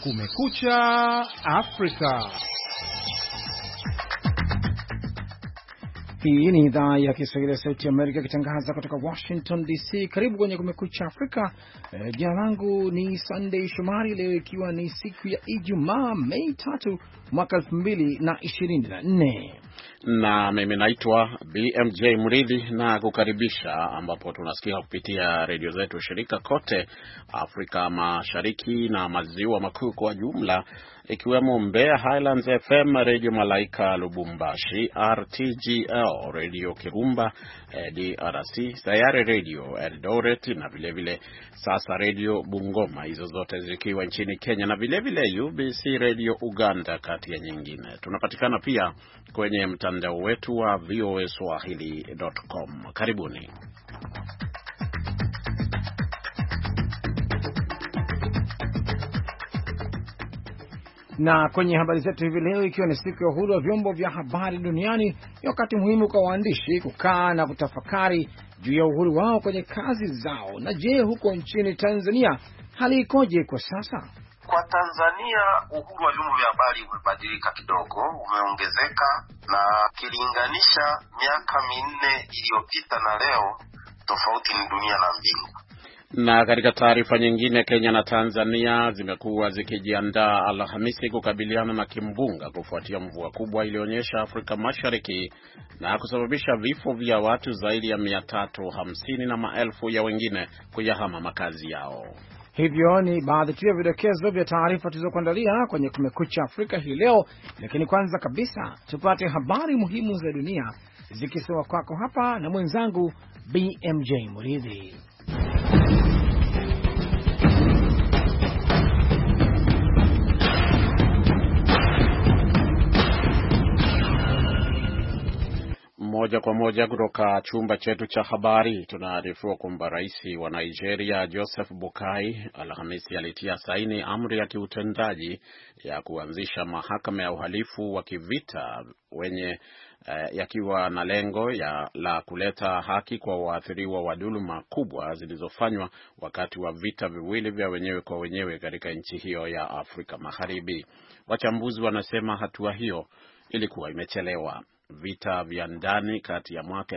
Kumekucha Afrika. Hii ni idhaa ya Kiswahili ya Sauti ya Amerika ikitangaza kutoka Washington DC. Karibu kwenye Kumekucha Afrika. Jina langu ni Sunday Shomari, leo ikiwa ni siku ya Ijumaa Mei 3 mwaka 2024. Na mimi naitwa BMJ Mridhi na kukaribisha, ambapo tunasikia kupitia redio zetu shirika kote Afrika Mashariki na Maziwa Makuu kwa jumla, ikiwemo Mbeya Highlands FM, Radio Malaika Lubumbashi, RTGL, Radio Kirumba DRC, Sayare Radio Eldoret na vile Sasa Radio Bungoma, hizo zote zikiwa nchini Kenya, na vile UBC Radio Uganda, kati ya nyingine. Tunapatikana pia kwenye mtandao wetu wa voaswahili.com. Karibuni. Na kwenye habari zetu hivi leo, ikiwa ni siku ya uhuru wa vyombo vya habari duniani, ni wakati muhimu kwa waandishi kukaa na kutafakari juu ya uhuru wao kwenye kazi zao. Na je, huko nchini Tanzania hali ikoje kwa sasa? Kwa Tanzania uhuru wa vyombo vya habari umebadilika kidogo, umeongezeka, na kilinganisha miaka 4 iliyopita na leo, tofauti ni dunia na mbingu. Na katika taarifa nyingine, Kenya na Tanzania zimekuwa zikijiandaa Alhamisi kukabiliana na kimbunga kufuatia mvua kubwa ilionyesha Afrika Mashariki na kusababisha vifo vya watu zaidi ya 350 na maelfu ya wengine kuyahama makazi yao. Hivyo ni baadhi tu ya vidokezo vya taarifa tulizokuandalia kwenye Kumekucha Afrika hii leo, lakini kwanza kabisa tupate habari muhimu za dunia zikisoma kwako hapa na mwenzangu BMJ Muridhi. Moja kwa moja kutoka chumba chetu cha habari tunaarifiwa kwamba rais wa Nigeria Joseph Boakai Alhamisi alitia saini amri ya kiutendaji ya kuanzisha mahakama ya uhalifu wa kivita yakiwa na lengo la kuleta haki kwa waathiriwa wa dhuluma kubwa zilizofanywa wakati wa vita viwili vya wenyewe kwa wenyewe katika nchi hiyo ya Afrika Magharibi. Wachambuzi wanasema hatua hiyo ilikuwa imechelewa. Vita vya ndani kati ya mwaka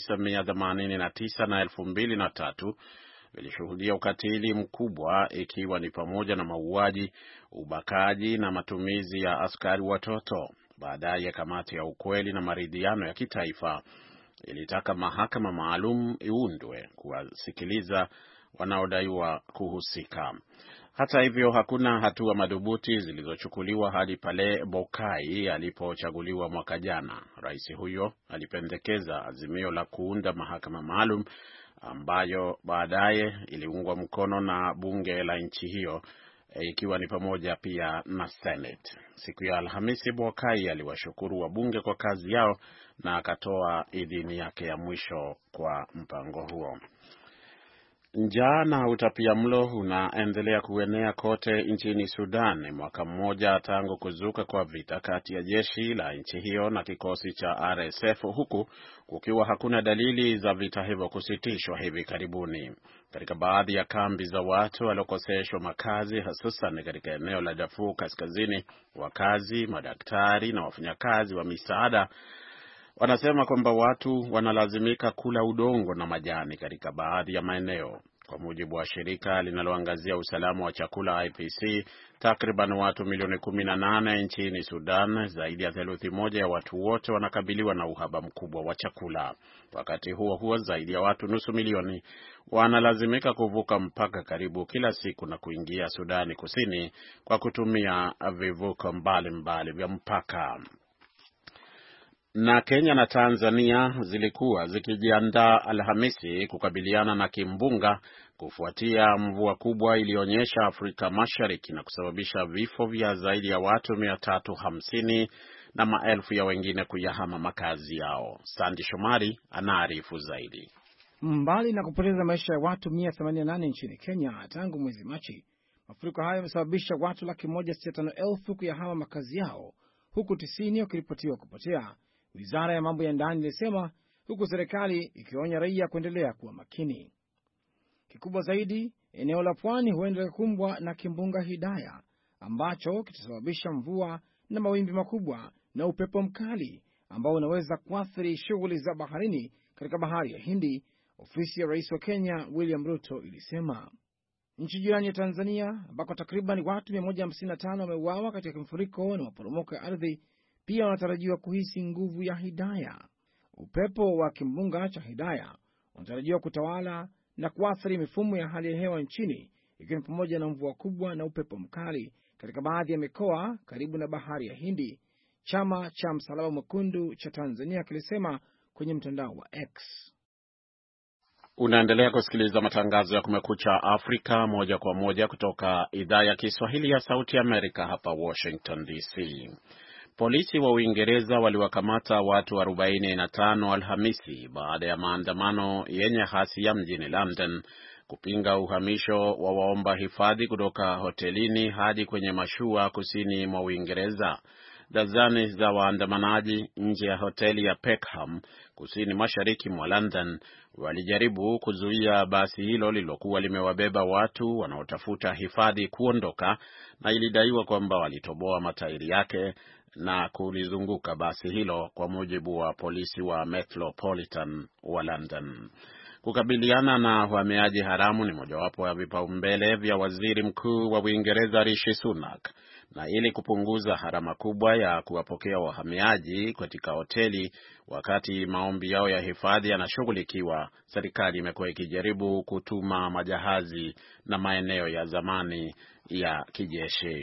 1989 na 2003 vilishuhudia ukatili mkubwa, ikiwa ni pamoja na mauaji, ubakaji na matumizi ya askari watoto. Baadaye kamati ya ukweli na maridhiano ya kitaifa ilitaka mahakama maalum iundwe kuwasikiliza wanaodaiwa kuhusika. Hata hivyo, hakuna hatua madhubuti zilizochukuliwa hadi pale Boakai alipochaguliwa mwaka jana. Rais huyo alipendekeza azimio la kuunda mahakama maalum ambayo baadaye iliungwa mkono na bunge la nchi hiyo, ikiwa ni pamoja pia na Senate. Siku ya Alhamisi, Boakai aliwashukuru wabunge kwa kazi yao na akatoa idhini yake ya mwisho kwa mpango huo. Njaa na utapiamlo unaendelea kuenea kote nchini Sudan, mwaka mmoja tangu kuzuka kwa vita kati ya jeshi la nchi hiyo na kikosi cha RSF, huku kukiwa hakuna dalili za vita hivyo kusitishwa hivi karibuni. Katika baadhi ya kambi za watu waliokoseshwa makazi, hususan katika eneo la Darfur Kaskazini, wakazi, madaktari na wafanyakazi wa misaada wanasema kwamba watu wanalazimika kula udongo na majani katika baadhi ya maeneo. Kwa mujibu wa shirika linaloangazia usalama wa chakula IPC, takriban watu milioni 18 nchini Sudan, zaidi ya theluthi moja ya watu wote wanakabiliwa na uhaba mkubwa wa chakula. Wakati huo zaidi ya watu nusu milioni wanalazimika kuvuka mpaka karibu kila siku na kuingia Sudani Kusini kwa kutumia vivuko mbalimbali vya mpaka. Na Kenya na Tanzania zilikuwa zikijiandaa Alhamisi kukabiliana na kimbunga kufuatia mvua kubwa ilionyesha Afrika Mashariki na kusababisha vifo vya zaidi ya watu 350 na maelfu ya wengine kuyahama makazi yao. Sandi Shomari anaarifu zaidi. Mbali na kupoteza maisha ya watu 188 nchini Kenya tangu mwezi Machi, mafuriko hayo yamesababisha watu 165,000 kuyahama makazi yao, huku 90 wakiripotiwa kupotea, Wizara ya mambo ya ndani ilisema, huku serikali ikionya raia kuendelea kuwa makini. Kikubwa zaidi, eneo la pwani huenda kukumbwa na kimbunga Hidaya ambacho kitasababisha mvua na mawimbi makubwa na upepo mkali ambao unaweza kuathiri shughuli za baharini katika bahari ya Hindi, ofisi ya rais wa Kenya William Ruto ilisema. Nchi jirani ya Tanzania ambako takriban watu 155 wameuawa katika mafuriko na maporomoko ya ardhi pia wanatarajiwa kuhisi nguvu ya Hidaya. Upepo wa kimbunga cha Hidaya unatarajiwa kutawala na kuathiri mifumo ya hali ya hewa nchini, ikiwa ni pamoja na mvua kubwa na upepo mkali katika baadhi ya mikoa karibu na bahari ya Hindi, chama cha Msalaba Mwekundu cha Tanzania kilisema kwenye mtandao wa X. Unaendelea kusikiliza matangazo ya Kumekucha Afrika moja kwa moja kutoka idhaa ya Kiswahili ya Sauti Amerika hapa Washington DC. Polisi wa Uingereza waliwakamata watu 45 Alhamisi baada ya maandamano yenye ghasia mjini London kupinga uhamisho wa waomba hifadhi kutoka hotelini hadi kwenye mashua kusini mwa Uingereza. Dazani za waandamanaji nje ya hoteli ya Peckham kusini mashariki mwa London walijaribu kuzuia basi hilo lilokuwa limewabeba watu wanaotafuta hifadhi kuondoka, na ilidaiwa kwamba walitoboa matairi yake na kulizunguka basi hilo, kwa mujibu wa polisi wa Metropolitan wa London. Kukabiliana na uhamiaji haramu ni mojawapo ya vipaumbele vya waziri mkuu wa Uingereza Rishi Sunak, na ili kupunguza gharama kubwa ya kuwapokea wahamiaji katika hoteli wakati maombi yao ya hifadhi yanashughulikiwa, serikali imekuwa ikijaribu kutuma majahazi na maeneo ya zamani ya kijeshi.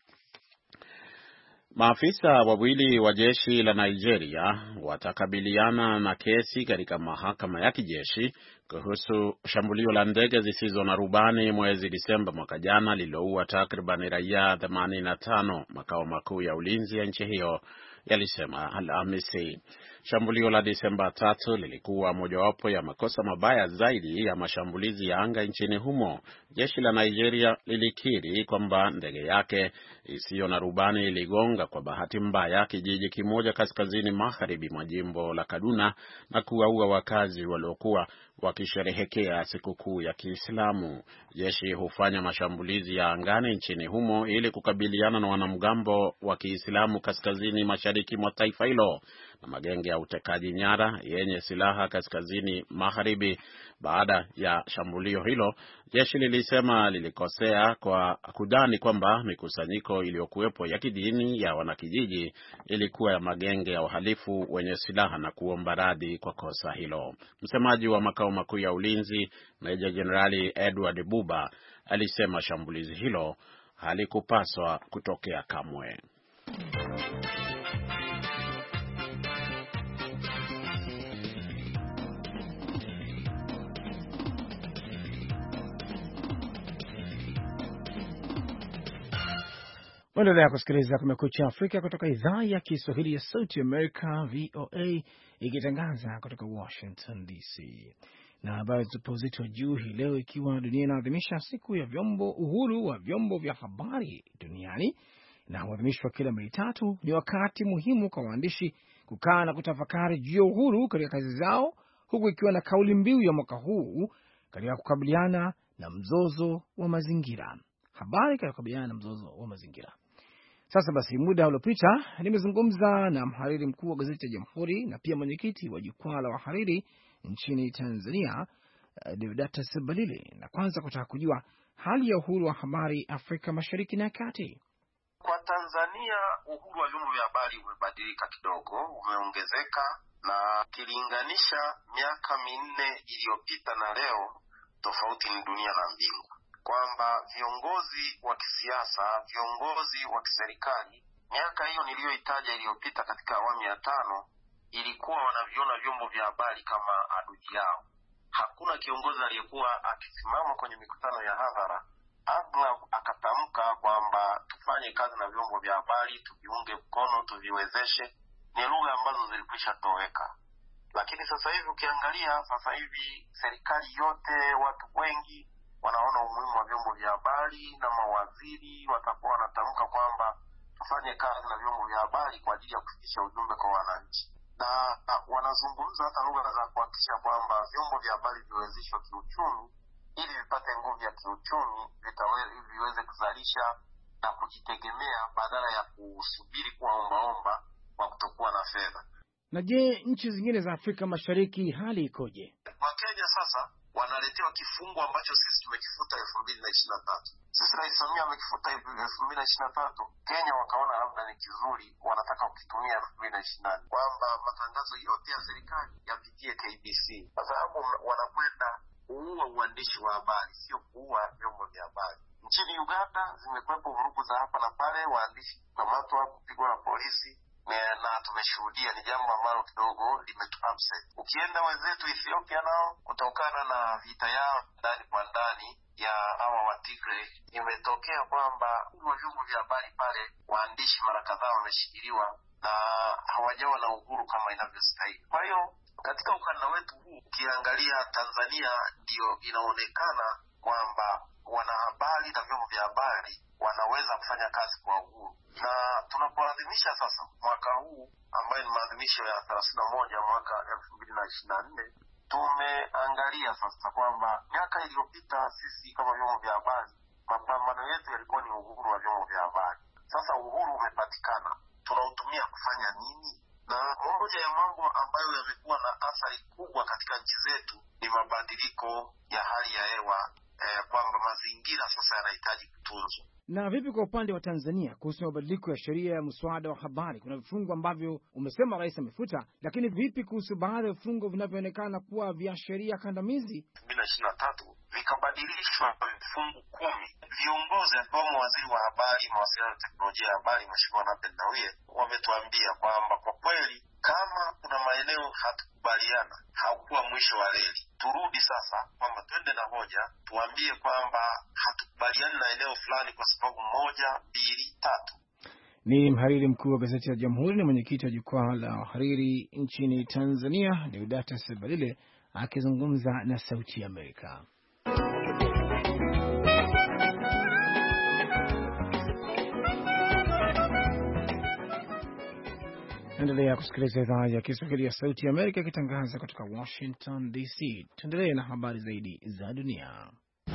Maafisa wawili wa jeshi la Nigeria watakabiliana na kesi katika mahakama ya kijeshi kuhusu shambulio la ndege zisizo na rubani mwezi Disemba mwaka jana lililoua takriban raia 85, makao makuu ya ulinzi ya nchi hiyo yalisema Alhamisi. Shambulio la Disemba 3 lilikuwa mojawapo ya makosa mabaya zaidi ya mashambulizi ya anga nchini humo. Jeshi la Nigeria lilikiri kwamba ndege yake isiyo na rubani iligonga kwa bahati mbaya kijiji kimoja kaskazini magharibi mwa jimbo la Kaduna na kuwaua wakazi waliokuwa wakisherehekea sikukuu ya Kiislamu. Jeshi hufanya mashambulizi ya angani nchini humo ili kukabiliana na wanamgambo wa Kiislamu kaskazini mashariki mwa taifa hilo na magenge ya utekaji nyara yenye silaha kaskazini magharibi. Baada ya shambulio hilo, jeshi lilisema lilikosea kwa kudhani kwamba mikusanyiko iliyokuwepo ya kidini ya wanakijiji ilikuwa ya magenge ya uhalifu wenye silaha na kuomba radhi kwa kosa hilo. Msemaji wa makao makuu ya ulinzi, Meja Jenerali Edward Buba, alisema shambulizi hilo halikupaswa kutokea kamwe. Endelea kusikiliza Kumekucha Afrika kutoka idhaa ya Kiswahili ya Sauti Amerika, VOA, ikitangaza kutoka Washington DC. Na habari tupo uzito wa juu hii leo, ikiwa dunia inaadhimisha siku ya uhuru wa vyombo vya habari duniani, na huadhimishwa kila Mei 3. Ni wakati muhimu kwa waandishi kukaa na kutafakari juu ya uhuru katika kazi zao, huku ikiwa na kauli mbiu ya mwaka huu katika kukabiliana na mzozo wa mazingira. Habari katika kukabiliana na mzozo wa mazingira. Sasa basi, muda uliopita nimezungumza na mhariri mkuu wa gazeti ya Jamhuri na pia mwenyekiti wa jukwaa la wahariri nchini Tanzania, Deodatus Balile, na kwanza kutaka kujua hali ya uhuru wa habari Afrika Mashariki na Kati. Kwa Tanzania, uhuru wa vyombo vya habari umebadilika kidogo, umeongezeka, na kilinganisha miaka 4 iliyopita na leo, tofauti ni dunia na mbingu, kwamba viongozi wa kisiasa, viongozi wa kiserikali, miaka hiyo niliyoitaja iliyopita katika awamu ya 5, ilikuwa wanaviona vyombo vya habari kama adui yao. Hakuna kiongozi aliyekuwa akisimama kwenye mikutano ya hadhara aghlabu akatamka kwamba tufanye kazi na vyombo vya habari, tuviunge mkono, tuviwezeshe. Ni lugha ambazo zilikwisha toweka. Lakini sasa hivi ukiangalia, sasa hivi serikali yote, watu wengi wanaona umuhimu wa vyombo vya habari, na mawaziri watakuwa wanatamka kwamba tufanye kazi na vyombo vya habari kwa ajili ya kufikisha ujumbe kwa wananchi. Na wanazungumza hata lugha za kuhakikisha kwamba vyombo vya habari viwezeshwe kiuchumi, ili vipate nguvu ya kiuchumi, viweze kuzalisha na kujitegemea badala ya kusubiri kuombaomba kwa kutokuwa na fedha. Na je, nchi zingine za Afrika Mashariki hali ikoje? Kwa Kenya sasa wanaletewa kifungu ambacho sisi tumekifuta 2023. Sisi Rais Samia amekifuta 2023. Kenya wakaona labda ni kizuri, wanataka kukitumia 2024, kwamba matangazo yote ya serikali yapitie KBC, kwa sababu wanakwenda kuua uandishi wa habari, sio kuua vyombo vya habari. Nchini Uganda zimekwepo vurugu za hapa na pale, waandishi kukamatwa, kupigwa na polisi, na tumeshuhudia ni jambo ambalo kidogo limetu-upset. Ukienda wenzetu Ethiopia nao, kutokana na vita yao ndani kwa ndani ya hawa wa Tigray, imetokea kwamba vyombo vya habari pale, waandishi mara kadhaa wameshikiliwa na hawajawa na uhuru kama inavyostahili. Kwa hiyo katika ukanda wetu huu, ukiangalia Tanzania ndio inaonekana kwamba wanahabari na vyombo vya habari wanaweza kufanya kazi kwa uhuru. Na tunapoadhimisha sasa mwaka huu ambayo ni maadhimisho ya 31 mwaka 2024, tumeangalia sasa kwamba miaka iliyopita sisi kama vyombo vya habari, mapambano yetu yalikuwa ni uhuru wa vyombo vya habari. Sasa uhuru umepatikana, tunautumia kufanya nini? Na moja ya mambo ambayo yamekuwa na athari kubwa katika nchi zetu ni mabadiliko ya hali ya hewa, kwamba mazingira sasa yanahitaji kutunzwa. Na vipi kwa upande wa Tanzania kuhusu mabadiliko ya sheria ya mswada wa habari? Kuna vifungu ambavyo umesema rais amefuta, lakini vipi kuhusu baadhi ya vifungu vinavyoonekana kuwa vya sheria kandamizi? 2023 vikabadilishwa vifungu 10. Viongozi akiwemo waziri wa habari, mawasiliano na teknolojia ya habari, Mheshimiwa Nape Nnauye, wametuambia kwamba kwa kweli kama kuna maeneo hatukubaliana, haukuwa mwisho wa reli. Turudi sasa kwamba twende na hoja, tuambie kwamba hatukubaliani na eneo fulani kwa sababu 1, 2, 3. Ni mhariri mkuu wa gazeti la Jamhuri na mwenyekiti wa jukwaa la wahariri nchini Tanzania, Deodatus Sebalile, akizungumza na Sauti ya Amerika. Endelea kusikiliza idhaa ya Kiswahili ya Sauti ya Amerika ikitangaza kutoka Washington DC. Tuendelee na habari zaidi za dunia.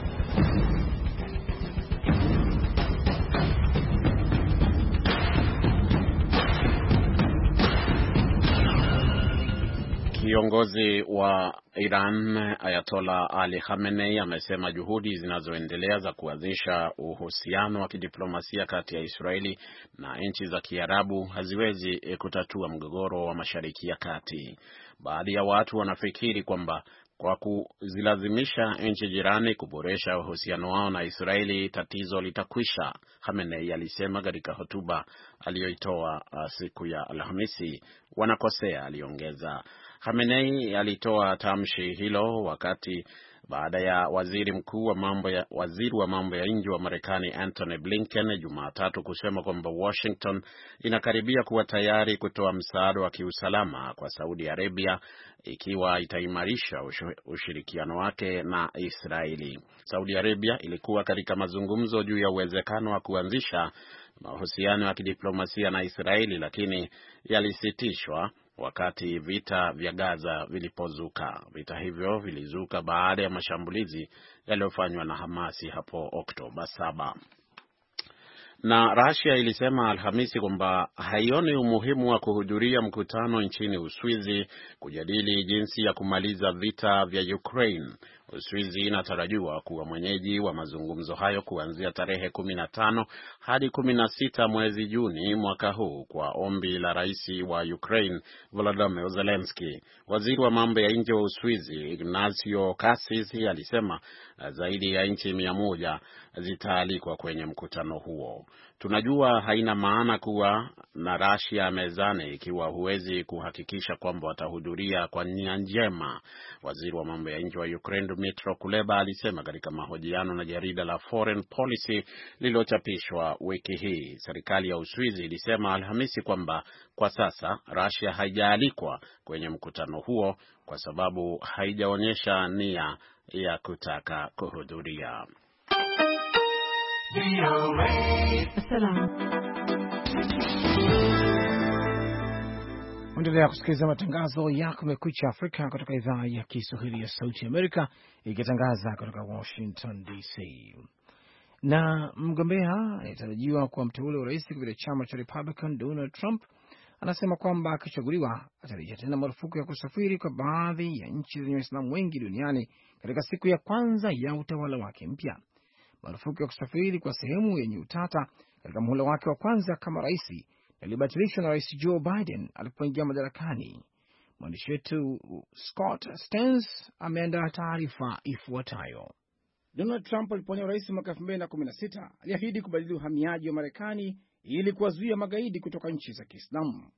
Kiongozi wa Iran Ayatollah Ali Khamenei amesema juhudi zinazoendelea za kuanzisha uhusiano wa kidiplomasia kati ya Israeli na nchi za Kiarabu haziwezi kutatua mgogoro wa Mashariki ya Kati. Baadhi ya watu wanafikiri kwamba kwa kuzilazimisha nchi jirani kuboresha uhusiano wao na Israeli tatizo litakwisha, Khamenei alisema katika hotuba aliyoitoa siku ya Alhamisi. Wanakosea, aliongeza. Khamenei alitoa tamshi hilo wakati baada ya waziri wa mambo ya nje wa Marekani Antony Blinken Jumatatu kusema kwamba Washington inakaribia kuwa tayari kutoa msaada wa kiusalama kwa Saudi Arabia ikiwa itaimarisha ushirikiano wake na Israeli. Saudi Arabia ilikuwa katika mazungumzo juu ya uwezekano wa kuanzisha mahusiano ya kidiplomasia na Israeli, lakini yalisitishwa wakati vita vya Gaza vilipozuka. Vita hivyo vilizuka baada ya mashambulizi yaliyofanywa na Hamasi hapo Oktoba 7. Na Russia ilisema Alhamisi kwamba haioni umuhimu wa kuhudhuria mkutano nchini Uswizi kujadili jinsi ya kumaliza vita vya Ukraine. Uswizi inatarajiwa kuwa mwenyeji wa mazungumzo hayo kuanzia tarehe 15 hadi 16 mwezi Juni mwaka huu kwa ombi la rais wa Ukraine Volodymyr Zelensky. Waziri wa mambo ya nje wa Uswizi Ignacio Cassis alisema zaidi ya nchi 100 zitaalikwa kwenye mkutano huo. Tunajua haina maana kuwa na Russia mezani ikiwa huwezi kuhakikisha kwamba watahudhuria kwa nia njema, waziri wa mambo ya nje wa Ukraine Dmytro Kuleba alisema katika mahojiano na jarida la Foreign Policy lililochapishwa wiki hii. Serikali ya Uswizi ilisema Alhamisi kwamba kwa sasa Russia haijaalikwa kwenye mkutano huo kwa sababu haijaonyesha nia ya kutaka kuhudhuria. Endelea kusikiliza matangazo ya Kumekucha Afrika kutoka idhaa ya Kiswahili ya Sauti Amerika ikitangaza kutoka Washington DC. Na mgombea anayetarajiwa kuwa mteule wa rais kupitia chama cha Republican Donald Trump anasema kwamba akichaguliwa atarejea tena marufuku ya kusafiri kwa baadhi ya nchi zenye Waislamu wengi duniani katika siku ya kwanza ya utawala wake mpya. Marufuku ya kusafiri kwa sehemu yenye utata katika muhula wake wa kwanza kama rais yalibatilishwa na Rais Joe Biden alipoingia madarakani. Mwandishi wetu Scott Stearns ameandaa taarifa ifuatayo. Donald Trump alipowania urais mwaka 2016 aliahidi kubadili uhamiaji wa Marekani ili kuwazuia magaidi kutoka nchi za Kiislamu.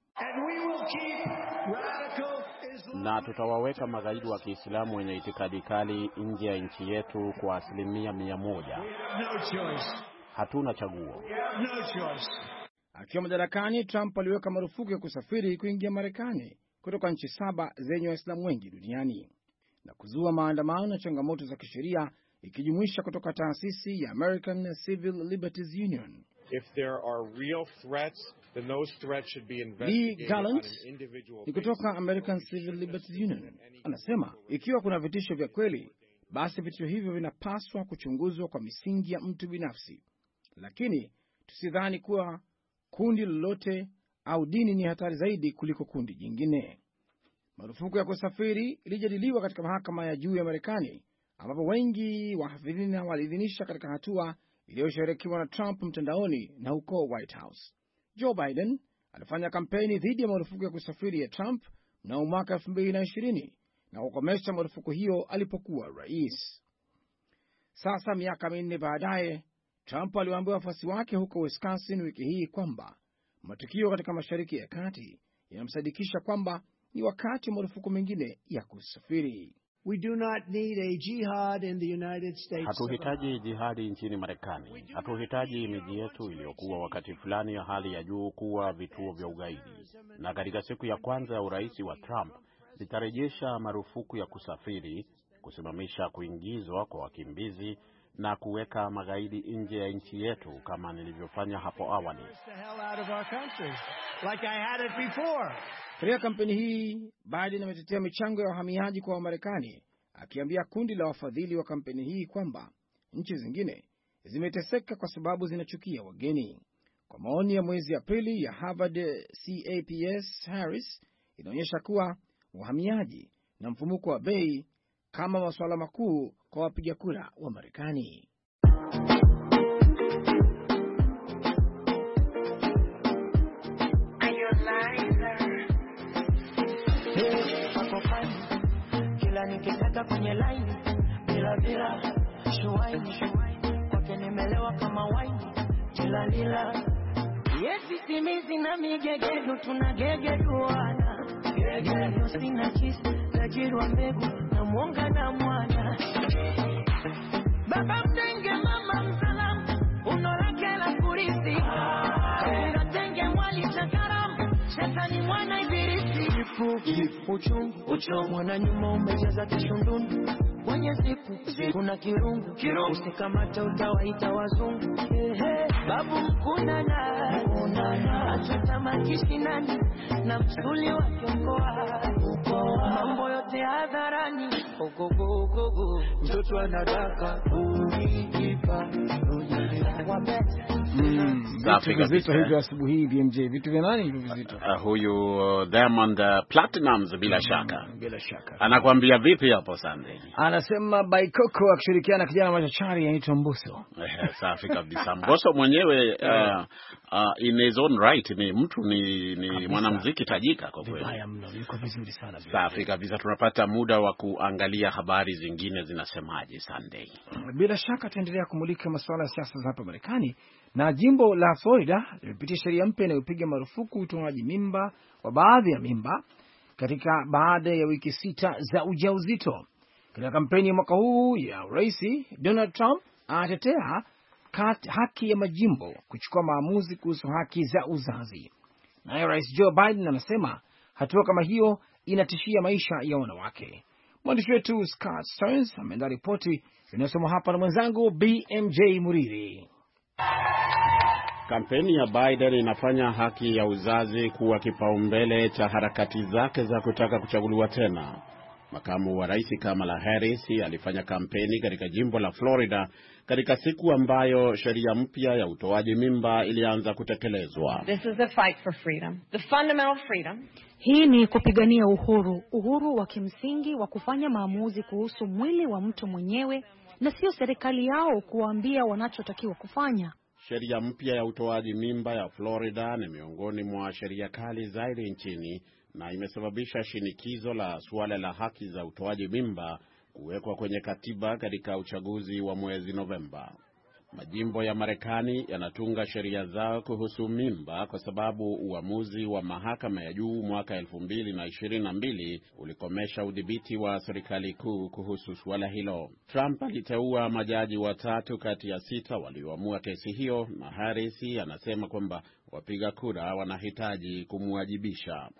Na tutawaweka magaidi wa Kiislamu wenye itikadi kali nje ya nchi yetu kwa 100%. Hatuna chaguo. Akiwa madarakani, Trump aliweka marufuku ya kusafiri kuingia Marekani kutoka nchi 7 zenye Waislamu wengi duniani na kuzua maandamano na changamoto za kisheria ikijumuisha kutoka taasisi ya American Civil Liberties Union. If there are real threats, then those threats should be investigated. Lee Gallant ni kutoka American Civil Liberties Union anasema ikiwa kuna vitisho vya kweli, basi vitisho hivyo vinapaswa kuchunguzwa kwa misingi ya mtu binafsi, lakini tusidhani kuwa kundi lolote au dini ni hatari zaidi kuliko kundi jingine. Marufuku ya kusafiri ilijadiliwa katika mahakama ya juu ya Marekani, ambapo wengi wa hafidhina waliidhinisha katika hatua iliyosherekewa na Trump mtandaoni na huko White House. Joe Biden alifanya kampeni dhidi ya marufuku ya kusafiri ya Trump mnamo mwaka 2020 na kukomesha marufuku hiyo alipokuwa rais. Sasa miaka 4 baadaye, Trump aliwaambia wafuasi wake huko Wisconsin wiki hii kwamba matukio katika Mashariki ya Kati yanamsadikisha kwamba ni wakati wa marufuku mengine ya kusafiri. We do not need a jihad in the United States. Hatuhitaji jihadi nchini Marekani. Hatuhitaji miji yetu iliyokuwa wakati fulani ya hali ya juu kuwa vituo vya ugaidi. Na katika siku ya kwanza ya urais wa Trump, zitarejesha marufuku ya kusafiri, kusimamisha kuingizwa kwa wakimbizi na kuweka magaidi nje ya nchi yetu kama nilivyofanya hapo awali. Katika kampeni hii, Biden ametetea michango ya wahamiaji kwa Wamarekani, akiambia kundi la wafadhili wa kampeni hii kwamba nchi zingine zimeteseka kwa sababu zinachukia wageni. Kwa maoni ya mwezi Aprili ya Harvard CAPS Harris inaonyesha kuwa uhamiaji na mfumuko wa bei kama masuala makuu kwa wapiga kura wa Marekani. Kila nikitaka kwenye line bila shuwaini kwake nimelewa kama waini lila yesi simizi na migegedu tunagegeduana gegedu sina kisi tajirwa mbegu na mwonga na mwana baba mtenge mama msalamu unolake la kurisi ungatenge mwali chakaramu shetani mwana ibilisi uchungu mwana nyuma umejaza kishundundu kwenye siku na kirungu usikamata utawaita wazungu babu mkunana atutamakishi nani na msuli wa kiongoa mambo yote hadharani ogogogogo mtoto anadaka ulikipa Vitu vizito hivyo asubuhi BMJ. Vitu vya nani hivyo vizito? Huyu Diamond Platnumz bila shaka. Bila shaka. Anakuambia vipi hapo Sunday? Anasema Baikoko akishirikiana kijana machachari anaitwa Mbosso. Safi kabisa. Mbosso mwenyewe in his own right ni mtu ni mwanamuziki tajika kwa kweli. Haya mno, yuko vizuri sana. Safi kabisa. Tunapata muda wa kuangalia habari zingine zinasemaje Sunday. Bila shaka tuendelea kumulika masuala ya siasa za hapa Marekani. Na jimbo la Florida limepitia sheria mpya inayopiga marufuku utoaji mimba wa baadhi ya mimba katika baada ya wiki 6 za ujauzito. Katika kampeni ya mwaka huu ya urais, Donald Trump anatetea haki ya majimbo kuchukua maamuzi kuhusu haki za uzazi. Naye Rais Joe Biden anasema hatua kama hiyo inatishia maisha ya wanawake. Mwandishi wetu Scott Stearns ameandaa ripoti inayosomwa hapa na mwenzangu BMJ Muriri. Kampeni ya Biden inafanya haki ya uzazi kuwa kipaumbele cha harakati zake za kutaka kuchaguliwa tena. Makamu wa rais Kamala Harris alifanya kampeni katika jimbo la Florida katika siku ambayo sheria mpya ya utoaji mimba ilianza kutekelezwa. This is a fight for freedom. The fundamental freedom. Hii ni kupigania uhuru wa kimsingi wa kufanya maamuzi kuhusu mwili wa mtu mwenyewe na sio serikali yao kuwaambia wanachotakiwa kufanya. Sheria mpya ya utoaji mimba ya Florida ni miongoni mwa sheria kali zaidi nchini na imesababisha shinikizo la suala la haki za utoaji mimba kuwekwa kwenye katiba katika uchaguzi wa mwezi Novemba. Majimbo ya Marekani yanatunga sheria zao kuhusu mimba kwa sababu uamuzi wa mahakama ya juu mwaka 2022 ulikomesha udhibiti wa serikali kuu kuhusu suala hilo. Trump aliteua majaji 3 kati ya 6 walioamua kesi hiyo, na Harris anasema kwamba wapiga kura wanahitaji kumwajibisha.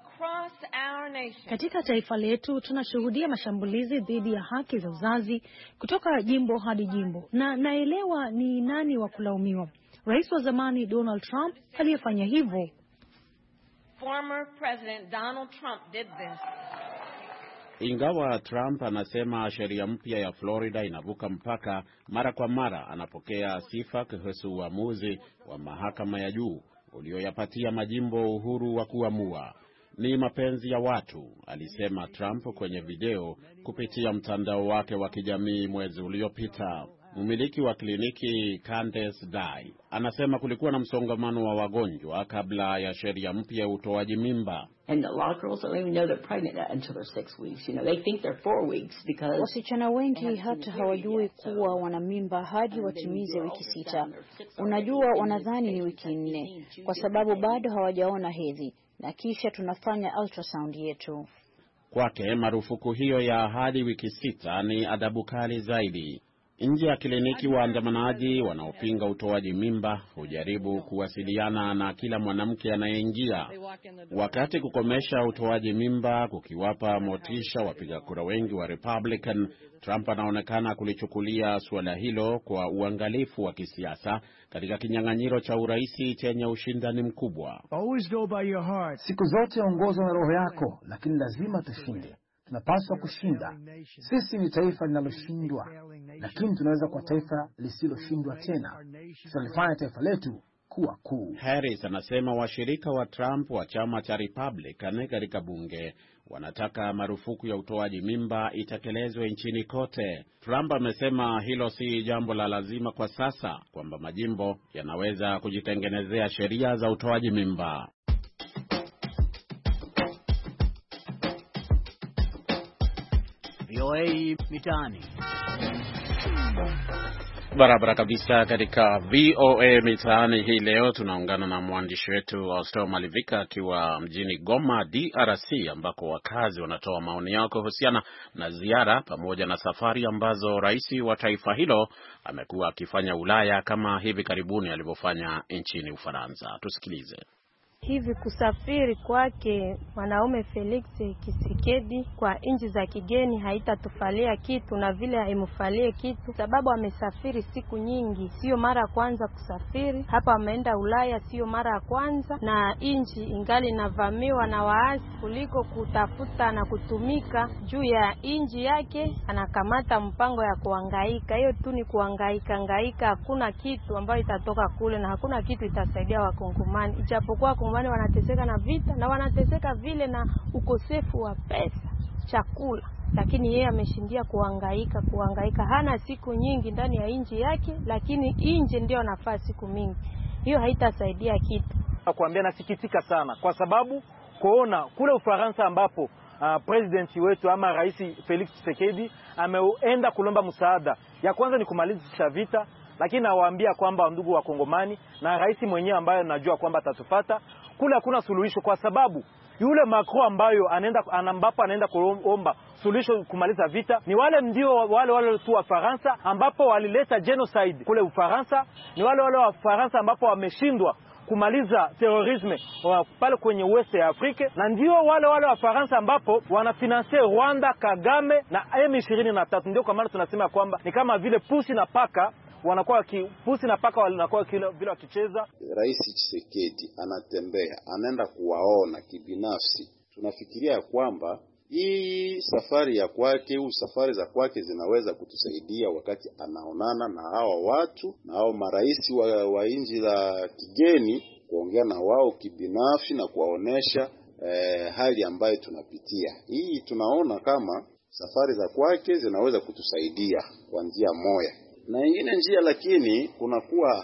Katika taifa letu tunashuhudia mashambulizi dhidi ya haki za uzazi kutoka jimbo hadi jimbo, na naelewa ni nani wa kulaumiwa. Rais wa zamani Donald Trump aliyefanya hivyo. Former President Donald Trump did this. Ingawa Trump anasema sheria mpya ya Florida inavuka mpaka, mara kwa mara anapokea sifa kuhusu uamuzi wa mahakama ya juu ulioyapatia majimbo uhuru wa kuamua. Ni mapenzi ya watu, alisema Trump kwenye video kupitia mtandao wake wa kijamii mwezi uliopita. Mmiliki wa kliniki Candace Dye anasema kulikuwa na msongamano wa wagonjwa kabla ya sheria mpya utoaji mimba. Wasichana wengi hata hawajui kuwa wana mimba hadi watimize wiki 6. Unajua, wanadhani ni wiki 4 kwa sababu bado hawajaona hedhi, na kisha tunafanya ultrasound yetu. Kwake marufuku hiyo ya hadi wiki 6 ni adhabu kali zaidi. Nje ya kliniki, waandamanaji wanaopinga utoaji mimba hujaribu kuwasiliana na kila mwanamke anayeingia. Wakati kukomesha utoaji mimba kukiwapa motisha wapiga kura wengi wa Republican, Trump anaonekana kulichukulia suala hilo kwa uangalifu wa kisiasa katika kinyang'anyiro cha urais chenye ushindani mkubwa. Siku zote ongozwa na roho yako, lakini lazima tushinde. Tunapaswa kushinda. Sisi ni taifa linaloshindwa, lakini tunaweza kuwa taifa lisiloshindwa tena. Tutalifanya taifa letu kuwa kuu. Harris anasema washirika wa Trump wa chama cha Republican katika bunge wanataka marufuku ya utoaji mimba itekelezwe nchini kote. Trump amesema hilo si jambo la lazima kwa sasa, kwamba majimbo yanaweza kujitengenezea sheria za utoaji mimba. VOA Mitaani. Barabara kabisa. Katika VOA Mitaani hii leo tunaungana na mwandishi wetu Austel Malivika akiwa mjini Goma, DRC, ambako wakazi wanatoa maoni yao kuhusiana na ziara pamoja na safari ambazo rais wa taifa hilo amekuwa akifanya Ulaya, kama hivi karibuni alivyofanya nchini Ufaransa. Tusikilize. Hivi kusafiri kwake mwanaume Felix Tshisekedi kwa nchi za kigeni haitatufalia kitu, na vile haimufalie kitu sababu amesafiri siku nyingi. Sio mara ya kwanza kusafiri hapa, ameenda Ulaya sio mara ya kwanza, na nchi ingali inavamiwa na waasi. Kuliko kutafuta na kutumika juu ya nchi yake, anakamata mpango ya kuhangaika. Hiyo tu ni kuhangaika, hakuna kitu ambayo itatoka kule na hakuna kitu itasaidia Wakongomani, ijapokuwa wanateseka na vita na wanateseka vile na ukosefu wa pesa, chakula, lakini yeye ameshindia kuhangaika. Hana siku nyingi ndani ya nchi yake, lakini nje ndio anafaa siku mingi. Hiyo haitasaidia kitu. Nakwambia nasikitika sana kwa sababu kuona kule Ufaransa ambapo president wetu ama rais Felix Tshisekedi ameenda kulomba msaada. Ya kwanza ni kumalizisha vita, lakini nawaambia kwamba ndugu wa Kongomani na rais mwenyewe ambaye najua kwamba atatufuata kule hakuna suluhisho, kwa sababu yule Macron ambayo anaenda kuomba suluhisho kumaliza vita ni wale tu wa Faransa ambapo walileta genocide kule Ufaransa, ni wale wa Faransa ambapo wameshindwa kumaliza terrorisme pale kwenye West ya Afrika, na ndio wale wa Faransa ambapo wanafinansia Rwanda, Kagame na M23. Ndio kwa maana tunasema kwamba ni kama vile pusi na paka wanakuwa pusi na paka wanakuwa vile wakicheza. Rais Tshisekedi anatembea, anaenda kuwaona kibinafsi. Tunafikiria kwamba Hii safari ya kwake au safari za kwake zinaweza kutusaidia wakati anaonana na hawa watu na hao marais wa nchi la kigeni, kuongea na wao kibinafsi na kuwaonesha hali ambayo tunapitia. Hii tunaona kama safari za kwake zinaweza kutusaidia kwa njia moja na nyingine njia, lakini kunakuwa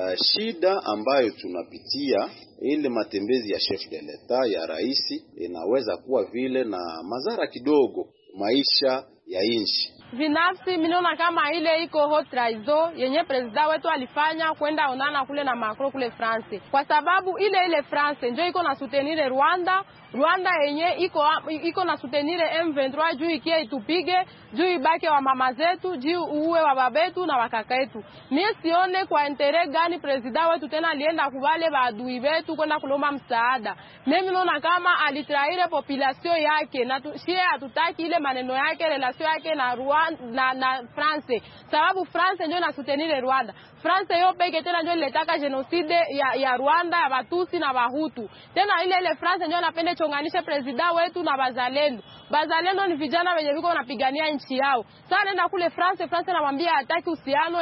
shida ambayo tunapitia. Ile matembezi ya chef de l'etat ya rais inaweza kuwa vile na madhara kidogo maisha ya nchi. Binafsi mimi naona kama ile iko hot traizo yenye president wetu alifanya kwenda onana kule na Macron kule France, kwa sababu ile France ndio iko na soutenir Rwanda yenye iko na soutenir M23 juu ikie itupige, juu ibake wa mama zetu, juu uwe wa babetu na wakaka yetu. Mimi sione kwa intere gani president wetu tena alienda kubale baadui wetu kwenda kulomba msaada. Mimi naona kama alitraire population yake na shie hatutaki ile maneno yake, relation yake na Rwanda na France, sababu France ndio na soutenir Rwanda. France yo peke tena ndio ilitaka genocide ya Rwanda ya Batusi na Bahutu. Tena ile France ndio anapenda chonganisha president wetu na bazalendo. Bazalendo ni vijana wenye wiko wanapigania nchi yao. Sasa nenda kule France anamwambia hataki uhusiano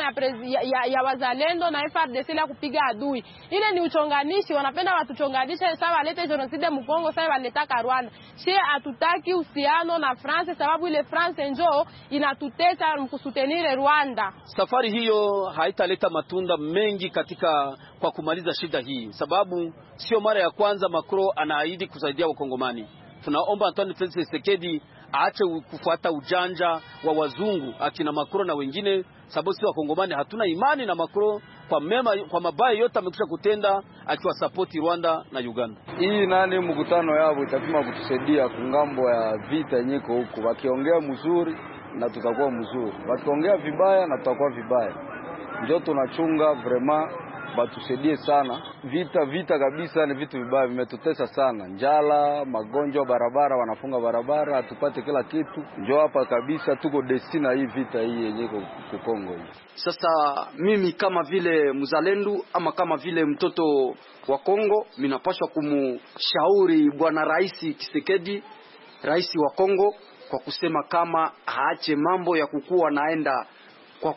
ya bazalendo na FARDC la kupiga adui. Ile ni uchonganishi, wanapenda watu chonganisha sawa walete genocide Mkongo, sawa waletaka Rwanda. Shie hatutaki uhusiano na France sababu ile France njoo inatutesa mkusutenire Rwanda. Safari hiyo haitaleta matunda mengi kwa kumaliza shida hii, sababu sio mara ya kwanza Macron anaahidi kusaidia Wakongomani. Tunaomba Antoine Felix Tshisekedi aache kufuata ujanja wa wazungu akina Macron na wengine, sababu sisi Wakongomani hatuna imani na Macron kwa mabaya yote amekwisha kutenda akiwa support Rwanda na Uganda. Hii mkutano yao itapima kutusaidia kungambo ya vita yenyeko huko. Wakiongea mzuri na tutakuwa mzuri, wakiongea vibaya na tutakuwa vibaya. Ndio tunachunga vraiment batusaidie sana. Vita kabisa ni vitu vibaya, vimetutesa sana. Njala, magonjwa, barabara, wanafunga barabara, hatupate kila kitu. Njoo hapa kabisa tuko destina hii vita hii yenye ku Kongo hii. Sasa mimi kama vile mzalendo ama kama vile mtoto wa Kongo, minapaswa kumshauri bwana Rais Tshisekedi, rais wa Kongo, kwa kusema kama aache mambo ya kukua naenda kwa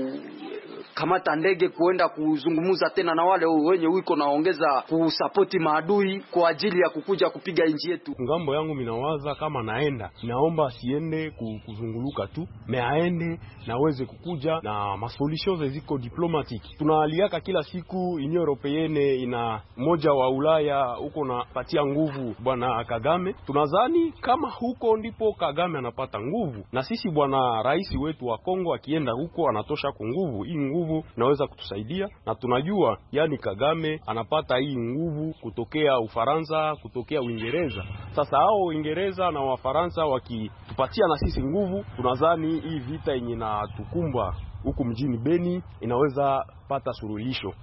kukamata ndege kuenda kuzungumuza tena na wale wenye wiko naongeza kusapoti maadui kwa ajili ya kukuja kupiga nchi yetu. Ngambo yangu minawaza kama naenda, naomba siende kuzunguluka tu, aende na weze kukuja na masolutions ziko diplomatique. Tunaaliaka kila siku Union Européenne ina moja wa Ulaya huko na patia nguvu bwana Kagame. Tunadhani kama huko ndipo Kagame anapata nguvu, na sisi bwana rais wetu wa Kongo akienda huko anatosha kwa nguvu. Hii nguvu naweza kutusaidia, na tunajua yani Kagame anapata hii nguvu kutokea Ufaransa, kutokea Uingereza. Sasa hao Uingereza na Wafaransa wakitupatia na sisi nguvu, tunadhani hii vita yenye na tukumba huku mjini Beni inaweza pata suluhisho.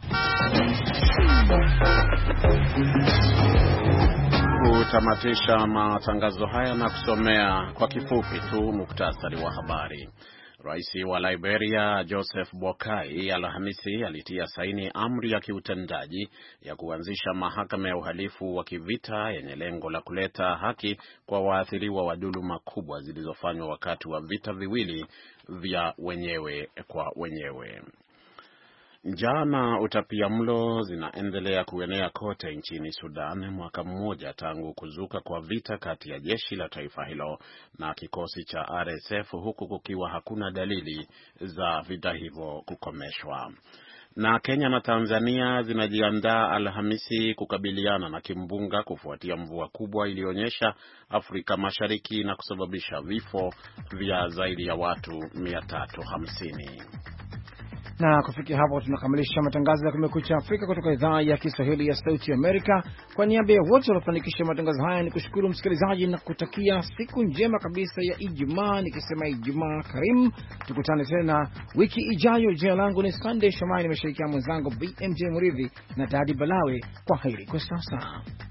Kutamatisha matangazo haya na kusomea kwa kifupi tu muktasari wa habari. Rais wa Liberia Joseph Boakai Alhamisi alitia saini amri ya kiutendaji ya kuanzisha mahakama ya uhalifu wa kivita yenye lengo la kuleta haki kwa waathiriwa wa dhuluma kubwa zilizofanywa wakati wa vita viwili vya wenyewe kwa wenyewe. Njaa na utapiamlo zinaendelea kuenea kote nchini Sudan mwaka mmoja tangu kuzuka kwa vita kati ya jeshi la taifa hilo na kikosi cha RSF, huku kukiwa hakuna dalili za vita hivyo kukomeshwa. Na Kenya na Tanzania zinajiandaa Alhamisi kukabiliana na kimbunga kufuatia mvua kubwa iliyonyesha Afrika Mashariki na kusababisha vifo vya zaidi ya watu 350. Na kufikia hapo tunakamilisha matangazo ya Kumekucha Afrika kutoka idhaa ya Kiswahili ya Sauti Amerika. Kwa niaba ya wote waliofanikisha matangazo haya, ni kushukuru msikilizaji na kutakia siku njema kabisa ya Ijumaa, nikisema Ijumaa karimu. Tukutane tena wiki ijayo. Jina langu ni Sunday Shomari, nimeshirikiana mwenzangu BMJ Muridhi na Dadi Balawe. Kwa heri kwa sasa.